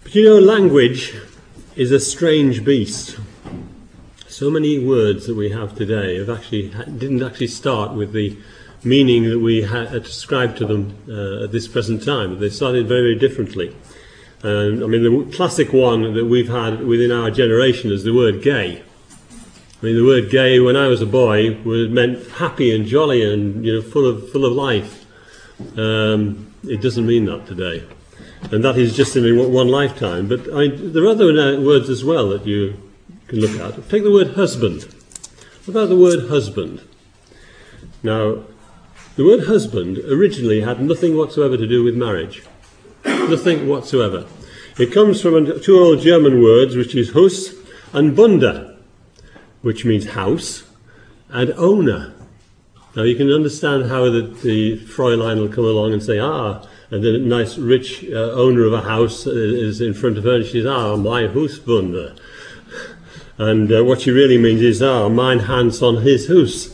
But you know, language is a strange beast. So many words that we have today didn't actually start with the meaning that we ascribed to them at this present time. They started very, very differently. I mean, the classic one that we've had within our generation is the word gay. I mean, the word gay, when I was a boy, meant happy and jolly and, you know, full of life. It doesn't mean that today. And that is just in one lifetime. But there are other words as well that you can look at. Take the word husband. What about the word husband? Now, the word husband originally had nothing whatsoever to do with marriage. Nothing whatsoever. It comes from two old German words, which is Hus and Bunde, which means house, and owner. Now you can understand how the Fräulein will come along and say, and then a nice rich owner of a house is in front of her and she says, my Husbunde. And what she really means is, mein Hans on his Hus.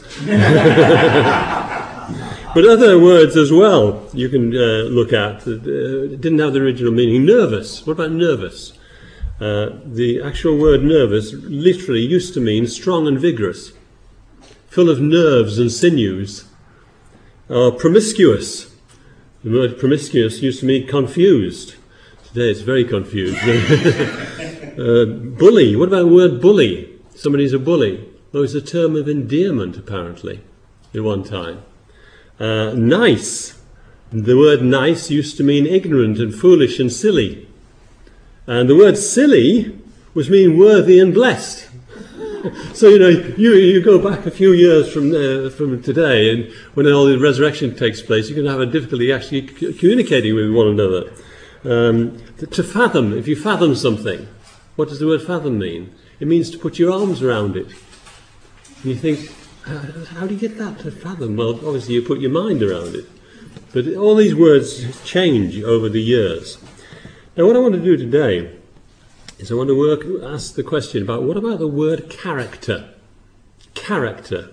But other words as well you can look at that didn't have the original meaning. Nervous. What about nervous? The actual word nervous literally used to mean strong and vigorous, full of nerves and sinews. Promiscuous. The word promiscuous used to mean confused. Today it's very confused. Bully. What about the word bully? Somebody's a bully. Well, it's a term of endearment, apparently, at one time. Nice. The word nice used to mean ignorant and foolish and silly. And the word silly was mean worthy and blessed. So, you know, you go back a few years from today, and when all the resurrection takes place, you're going to have a difficulty actually communicating with one another. To fathom, if you fathom something, what does the word fathom mean? It means to put your arms around it. And you think, how do you get that to fathom? Well, obviously you put your mind around it. But all these words change over the years. Now what I want to do today is I want to ask the question about what about the word character? Character.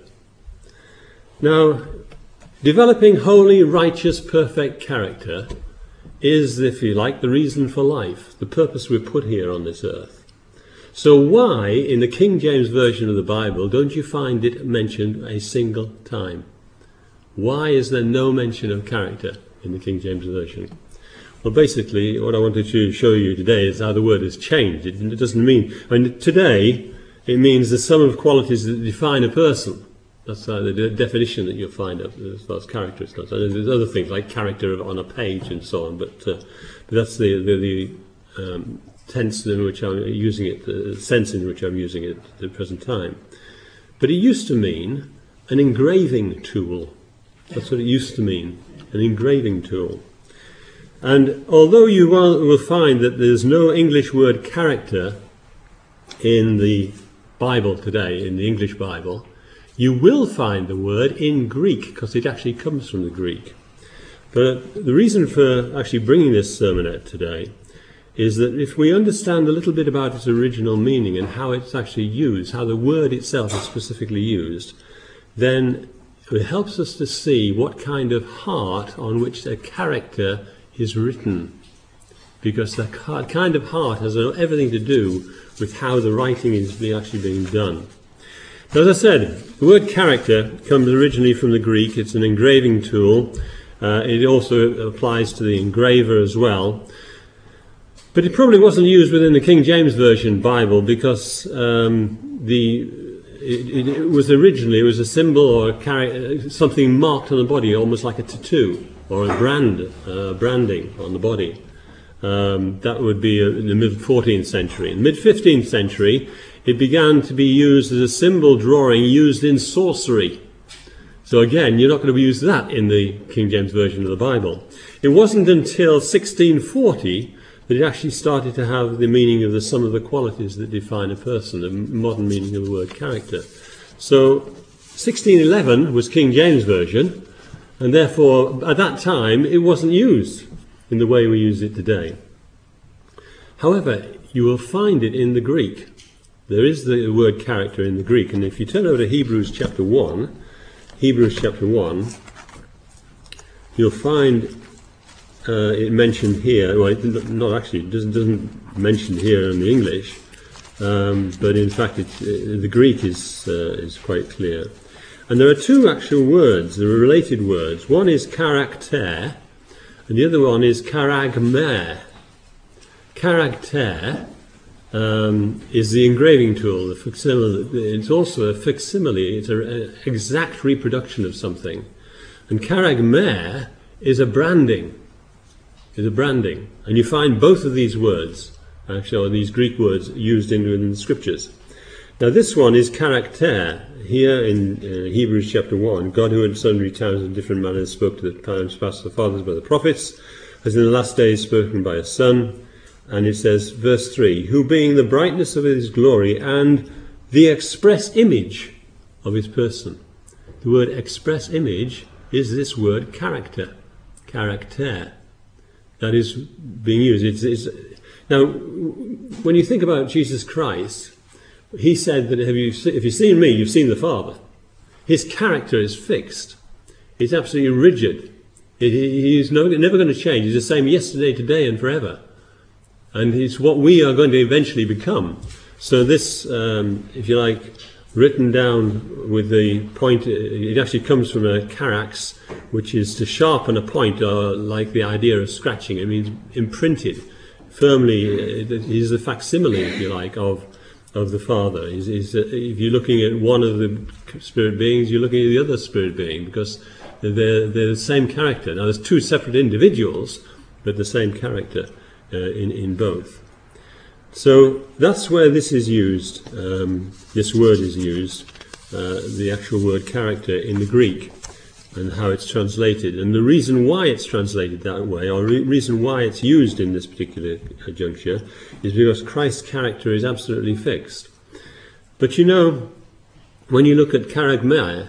Now, developing holy, righteous, perfect character is, if you like, the reason for life, the purpose we're put here on this earth. So why, in the King James Version of the Bible, don't you find it mentioned a single time? Why is there no mention of character in the King James Version? Well, basically, what I wanted to show you today is how the word has changed. It doesn't mean, today, it means the sum of qualities that define a person. That's the definition that you'll find as far as character is concerned. There's other things like character on a page and so on, but that's the tense in which I'm using it, the sense in which I'm using it at the present time. But it used to mean an engraving tool. That's what it used to mean, an engraving tool. And although you will find that there's no English word character in the Bible today, in the English Bible, you will find the word in Greek, because it actually comes from the Greek. But the reason for actually bringing this sermonette today is that if we understand a little bit about its original meaning and how it's actually used, how the word itself is specifically used, then it helps us to see what kind of heart on which a character is written. Because the kind of heart has everything to do with how the writing is actually being done. As I said, the word character comes originally from the Greek. It's an engraving tool. It also applies to the engraver as well. But it probably wasn't used within the King James Version Bible because it was originally a symbol or something marked on the body, almost like a tattoo or a branding on the body. That would be in the mid-14th century. In the mid-15th century, it began to be used as a symbol drawing used in sorcery. So again, you're not going to use that in the King James Version of the Bible. It wasn't until 1640 that it actually started to have the meaning of the sum of the qualities that define a person, the modern meaning of the word character. So 1611 was King James Version, and therefore at that time it wasn't used in the way we use it today. However, you will find it in the Greek. There is the word character in the Greek, and if you turn over to Hebrews chapter 1, you'll find it mentioned here, well, not actually, it doesn't mention here in the English, but in fact the Greek is quite clear. And there are two actual words, there are related words. One is character, and the other one is charagmer. Character is the engraving tool, the facsimile. It's also a facsimile, it's an exact reproduction of something. And charagmer is a branding. And you find both of these words, actually, or these Greek words, used in the scriptures. Now this one is character. Here in Hebrews chapter 1, God, who in sundry times and different manners spoke to the times past the fathers by the prophets, has in the last days spoken by his Son. And it says, verse 3, who being the brightness of his glory and the express image of his person. The word express image is this word character. Character. That is being used. Now, when you think about Jesus Christ, he said that if you've seen me, you've seen the Father. His character is fixed. It's absolutely rigid. He's never going to change. He's the same yesterday, today, and forever. And it's what we are going to eventually become. So this, if you like, written down with the point, it actually comes from a charax, which is to sharpen a point, or like the idea of scratching. It means imprinted firmly. It is the facsimile, if you like, of the Father. If you're looking at one of the spirit beings, you're looking at the other spirit being, because they're the same character. Now, there's two separate individuals, but the same character in both. So that's where this is used. This word is used, the actual word character in the Greek, and how it's translated. And the reason why it's translated that way, or reason why it's used in this particular juncture, is because Christ's character is absolutely fixed. But you know, when you look at charagmai,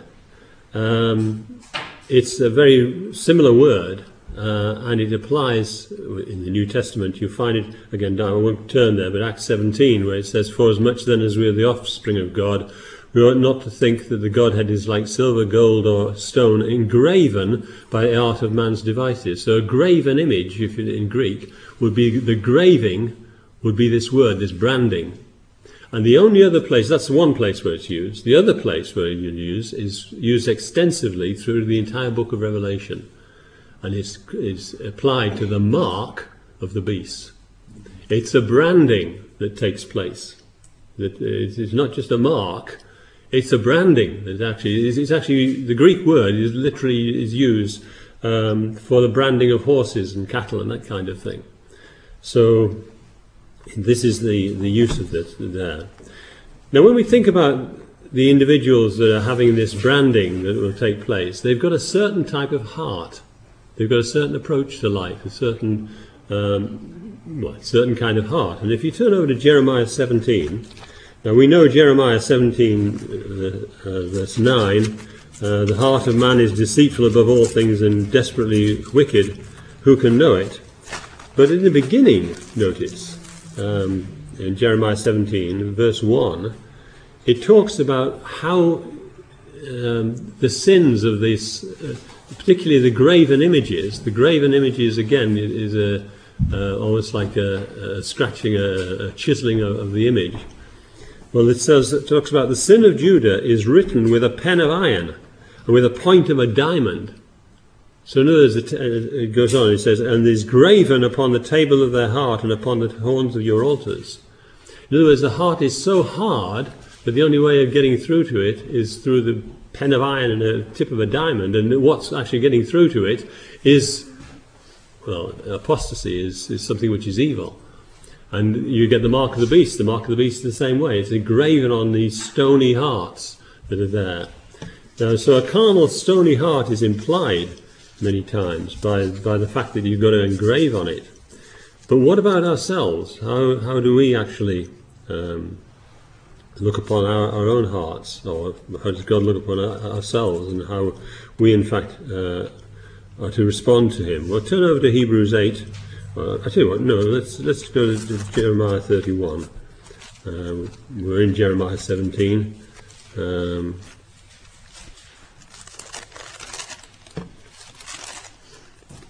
it's a very similar word, and it applies in the New Testament. You find it, again, I won't turn there, but Acts 17, where it says, for as much then as we are the offspring of God, we ought not to think that the Godhead is like silver, gold, or stone engraven by the art of man's devices. So a graven image, if in Greek, would be the graving, would be this word, this branding. And the only other place, that's one place where it's used. The other place where it's used is used extensively through the entire book of Revelation. And it's applied to the mark of the beast. It's a branding that takes place. It's not just a mark. It's a branding that it's actually the Greek word is literally used for the branding of horses and cattle and that kind of thing. So this is the use of this there. Now, when we think about the individuals that are having this branding that will take place, they've got a certain type of heart. They've got a certain approach to life, a certain certain kind of heart. And if you turn over to Jeremiah 17. Now we know Jeremiah 17, verse 9, the heart of man is deceitful above all things and desperately wicked. Who can know it? But in the beginning, notice, in Jeremiah 17, verse 1, it talks about how the sins of these, particularly the graven images. The graven images, again, is almost like a scratching, a chiseling of the image. Well, it talks about the sin of Judah is written with a pen of iron and with a point of a diamond. So in other words, it goes on, it says, and is graven upon the table of their heart and upon the horns of your altars. In other words, the heart is so hard that the only way of getting through to it is through the pen of iron and a tip of a diamond. And what's actually getting through to it is, well, apostasy is something which is evil. And you get the mark of the beast. The mark of the beast is the same way. It's engraven on these stony hearts that are there. Now, so a carnal, stony heart is implied many times by the fact that you've got to engrave on it. But what about ourselves? How do we actually look upon our own hearts? Or how does God look upon ourselves, and how we, in fact, are to respond to Him? Well, turn over to Hebrews 8. I tell you what, no, let's go to Jeremiah 31. We're in Jeremiah 17.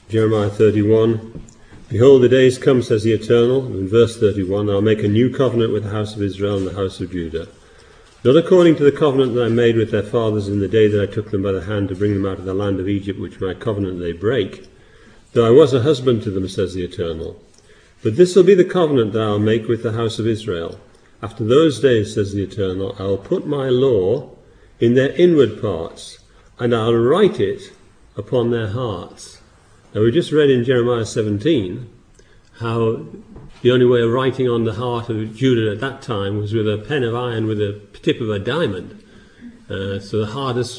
Jeremiah 31. Behold, the days come, says the Eternal, in verse 31, I'll make a new covenant with the house of Israel and the house of Judah. Not according to the covenant that I made with their fathers in the day that I took them by the hand to bring them out of the land of Egypt, which my covenant they break, though I was a husband to them, says the Eternal. But this will be the covenant that I'll make with the house of Israel. After those days, says the Eternal, I will put my law in their inward parts, and I'll write it upon their hearts. Now we just read in Jeremiah 17 how the only way of writing on the heart of Judah at that time was with a pen of iron with a tip of a diamond. So the hardest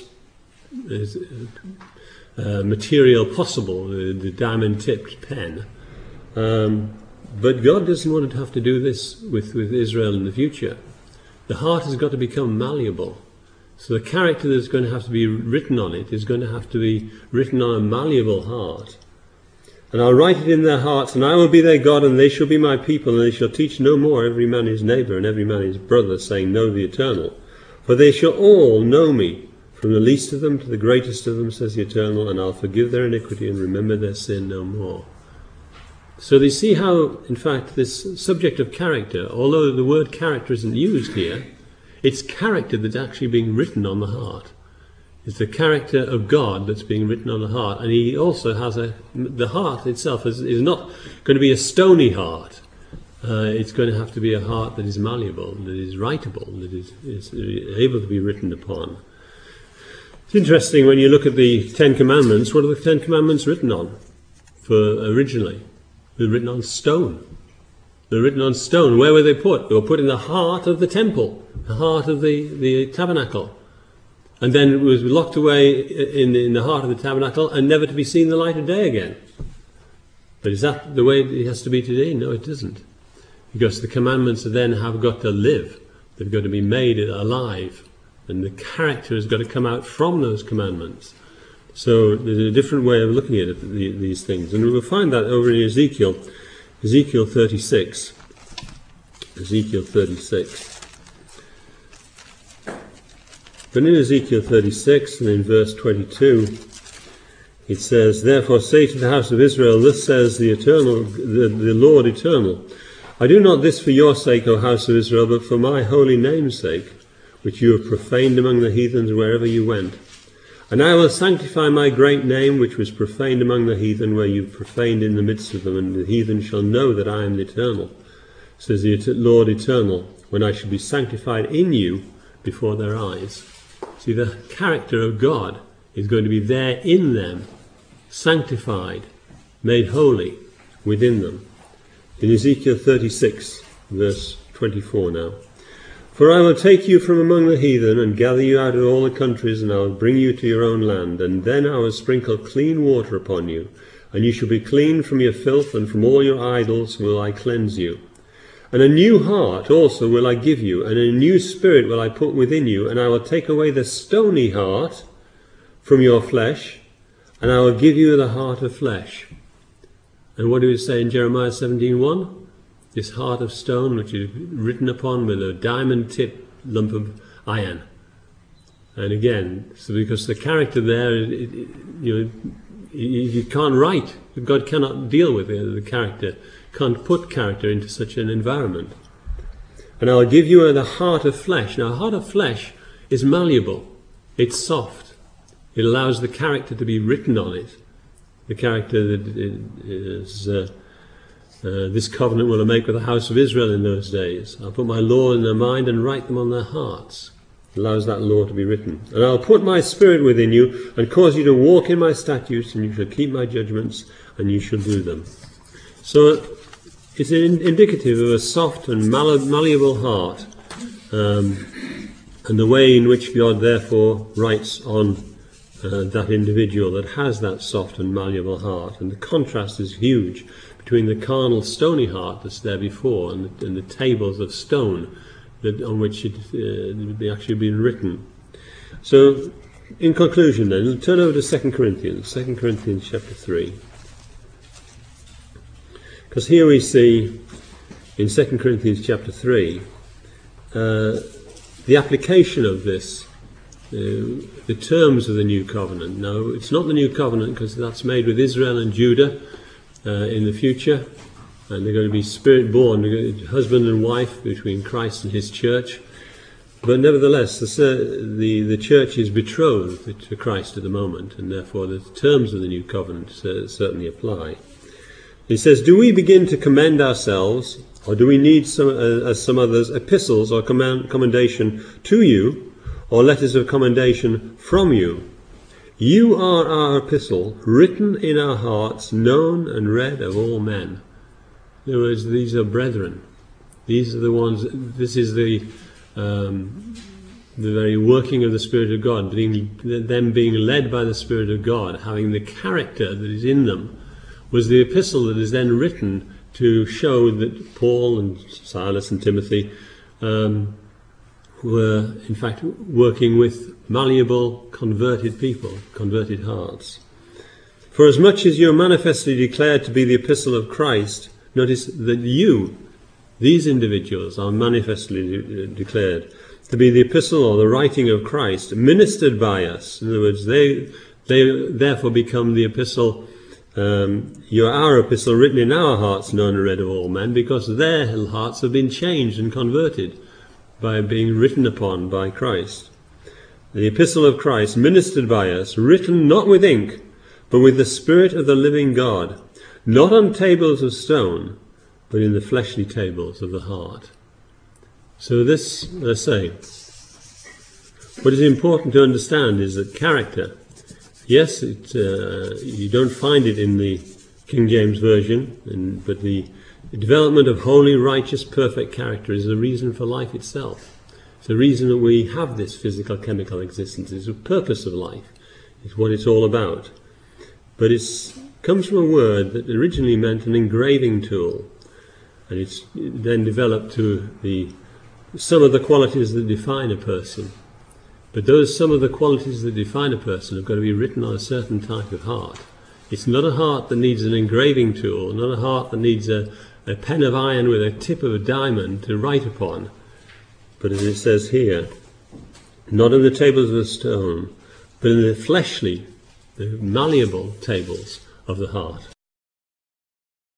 material possible, the diamond-tipped pen. But God doesn't want to have to do this with Israel in the future. The heart has got to become malleable. So the character that's going to have to be written on it is going to have to be written on a malleable heart. And I'll write it in their hearts, and I will be their God, and they shall be my people, and they shall teach no more every man his neighbour and every man his brother, saying, Know the Eternal. For they shall all know me, from the least of them to the greatest of them, says the Eternal, and I'll forgive their iniquity and remember their sin no more. So they see how, in fact, this subject of character, although the word character isn't used here, it's character that's actually being written on the heart. It's the character of God that's being written on the heart. And he also has the heart itself is not going to be a stony heart. It's going to have to be a heart that is malleable, that is writable, that is able to be written upon. It's interesting when you look at the Ten Commandments. What are the Ten Commandments written on? Originally, they're written on stone. They're written on stone. Where were they put? They were put in the heart of the temple, the heart of the tabernacle. And then it was locked away in the heart of the tabernacle and never to be seen the light of day again. But is that the way it has to be today? No, it isn't. Because the commandments then have got to live. They've got to be made alive. And the character has got to come out from those commandments. So there's a different way of looking at these things. And we'll find that over in Ezekiel 36. Ezekiel 36. But in Ezekiel 36 and in verse 22, it says, Therefore say to the house of Israel, Thus says the Eternal, the Lord Eternal, I do not this for your sake, O house of Israel, but for my holy name's sake, which you have profaned among the heathens wherever you went. And I will sanctify my great name, which was profaned among the heathen, where you profaned in the midst of them, and the heathen shall know that I am the Eternal, says the Lord Eternal, when I shall be sanctified in you before their eyes. See, the character of God is going to be there in them, sanctified, made holy within them. In Ezekiel 36, verse 24 now. For I will take you from among the heathen, and gather you out of all the countries, and I will bring you to your own land, and then I will sprinkle clean water upon you, and you shall be clean from your filth, and from all your idols will I cleanse you. And a new heart also will I give you, and a new spirit will I put within you, and I will take away the stony heart from your flesh, and I will give you the heart of flesh. And what do we say in Jeremiah 17:1? This heart of stone which is written upon with a diamond-tipped lump of iron. And again, so because the character there, you can't write. God cannot deal with the character, can't put character into such an environment. And I'll give you the heart of flesh. Now, a heart of flesh is malleable. It's soft. It allows the character to be written on it. The character that is... this covenant will I make with the house of Israel in those days. I'll put my law in their mind and write them on their hearts. It allows that law to be written. And I'll put my spirit within you and cause you to walk in my statutes, and you shall keep my judgments, and you shall do them. So it's indicative of a soft and malleable heart, and the way in which God therefore writes on that individual that has that soft and malleable heart. And the contrast is huge between the carnal, stony heart that's there before and the tables of stone on which it actually been written. So, in conclusion then, turn over to 2 Corinthians chapter 3. Because here we see, in 2 Corinthians chapter 3, the application of this the terms of the new covenant. No, it's not the new covenant because that's made with Israel and Judah in the future, and they're going to be spirit-born, husband and wife between Christ and his church. But nevertheless, the church is betrothed to Christ at the moment, and therefore the terms of the new covenant certainly apply. He says, do we begin to commend ourselves, or do we need, as some others, epistles or commendation to you, or letters of commendation from you? You are our epistle, written in our hearts, known and read of all men. In other words, these are brethren. These are the ones, this is the very working of the Spirit of God, them being led by the Spirit of God, having the character that is in them, was the epistle that is then written to show that Paul and Silas and Timothy were in fact working with malleable, converted people, converted hearts. For as much as you are manifestly declared to be the epistle of Christ, notice that you, these individuals, are manifestly declared to be the epistle or the writing of Christ, ministered by us. In other words, they therefore become the epistle. You are our epistle, written in our hearts, known and read of all men, because their hearts have been changed and converted by being written upon by Christ. The epistle of Christ, ministered by us, written not with ink, but with the Spirit of the living God, not on tables of stone, but in the fleshly tables of the heart. So this, let's say, what is important to understand is that character, yes, you don't find it in the King James Version, but the development of holy, righteous, perfect character is the reason for life itself. It's the reason that we have this physical, chemical existence. It's the purpose of life. It's what it's all about. But it comes from a word that originally meant an engraving tool, and it's then developed to some of the qualities that define a person. But some of the qualities that define a person have got to be written on a certain type of heart. It's not a heart that needs an engraving tool, not a heart that needs a pen of iron with a tip of a diamond to write upon. But as it says here, not in the tables of stone, but in the fleshly, the malleable tables of the heart.